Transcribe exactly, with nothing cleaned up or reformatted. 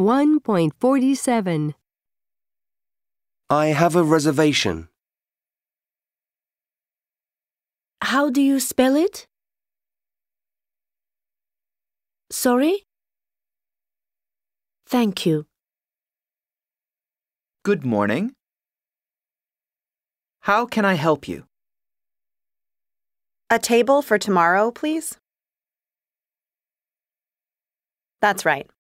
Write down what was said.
one point four seven. I have a reservation. How do you spell it? Sorry? Thank you. Good morning. How can I help you? A table for tomorrow, please? That's right.